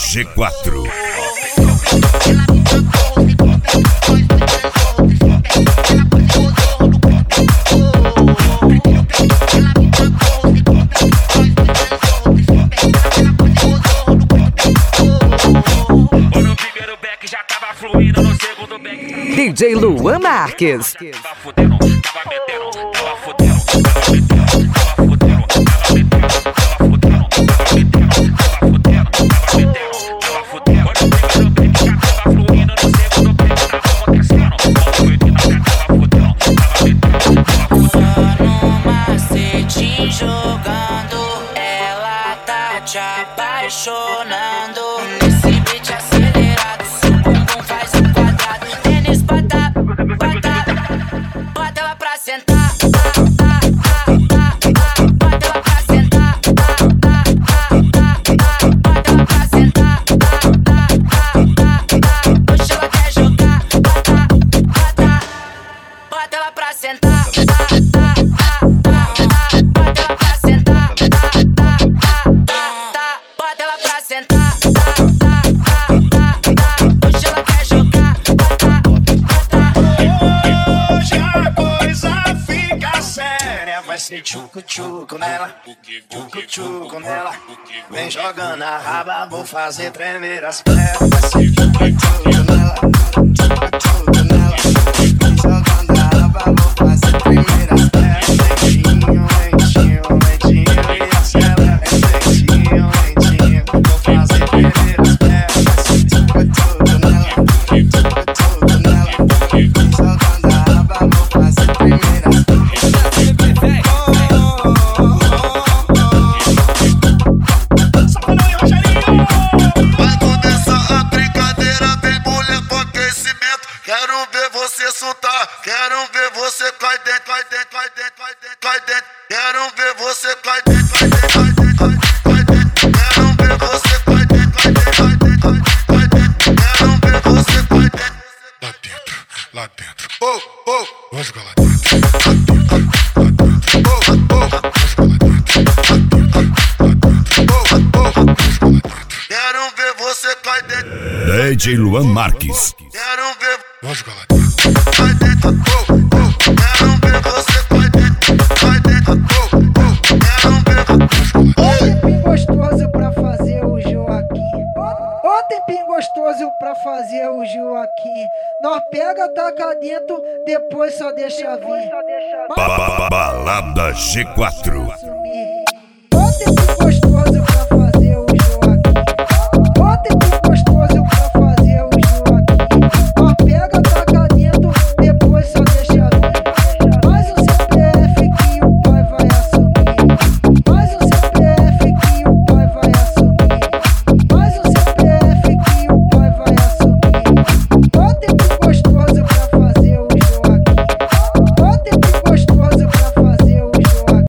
G4. DJ Luan Marques. Tava fudendo, tava metendo, tava fudendo, tava metendo, tava fudendo, tava metendo, tava fudendo, tava metendo, tava fudendo, tava metendo, tava fudendo. Quando o primeiro break já tava fluindo, no segundo break tava acontecendo. Quando o oitavo já tava fudendo, tava metendo, tava fudendo. Só no macete jogando, ela tá te apaixonando. Nesse beat acelerado, seu bumbum faz um quadrado. Tênis bota, bota ela pra sentar. Bota ela pra sentar. Bota ela pra sentar. Hoje ela quer jogar. Bota ela pra sentar. Vai ser tchucu-tchucu nela, tchucu-tchucu nela. Vem jogando a raba, vou fazer tremer as pernas. Vai ser tchucu-tchucu nela, tchucu-tchucu nela. Vem jogando a raba, vou fazer tremer as pernas. Lentinho, lentinho, lentinho, e acelera. Lentinho, lentinho, vou fazer tremer as pernas. Vai ser tchucu-tchucu nela, tchucu-tchucu nela. Vem jogando a raba, vou fazer tremer as pernas. Vai começar a brincadeira, vem mulher com aquecimento. Quero ver você soltar, quero ver você cai dentro, cai dentro, cai dentro, cai dentro, cai dentro. Quero ver você cai dentro, cai dentro, cai dentro, cai dentro. Quero ver você cai dentro, cai dentro, cai dentro, cai dentro. Quero ver você cai dentro. Lá dentro, lá dentro. Oh, oh, vou jogar lá dentro. Lá dentro, lá dentro. Oh, oh, vou jogar lá dentro. Lá dentro, lá dentro. Oh, oh, vou jogar lá dentro. Quero ver você cai dentro. DJ Luan Marques. Quero ver. Vou jogar lá dentro. Cai dentro. Oh, oh. Quero ver você cai dentro. Cai dentro. Oh, oh. Quero ver. Ô tempinho gostoso pra fazer o Joaquim. Ô tempinho gostoso pra fazer o Joaquim. Nós pega, taca dentro, depois só deixa vir. Balada G4. Ô tempinho gostoso pra